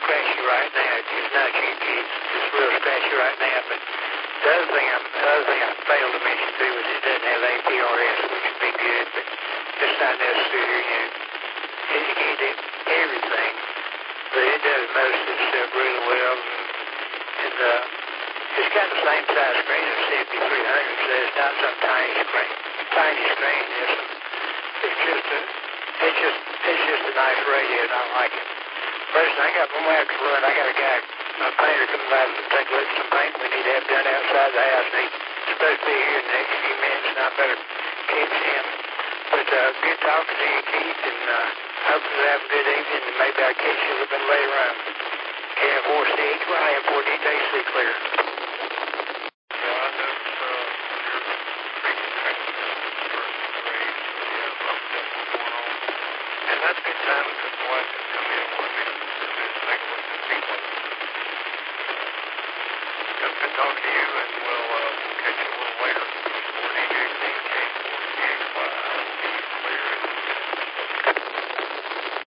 scratchy right now. It's not cheeky. It's real scratchy right now. But the other thing I failed to mention too is it doesn't have APRS, which would be good, but it's not necessary. You know, it can't do everything, but it does most of the stuff really well. And it's got the same size screen as 7300, so it's not some tiny screen. It's just a nice radio, and I like it. First, I got one more to run. I got a guy, a painter, coming by to take a look at some paint we need to have done outside the house. And he's supposed to be here in the next few minutes, and I better catch him. But good talking to you, Keith, and hope you have a good evening, and maybe I'll catch you a little bit later on. KF4CHY, F4DJ, clear. That's a good time because the wife has come in and wanted me to take a look at the people. Good talking to you, and we'll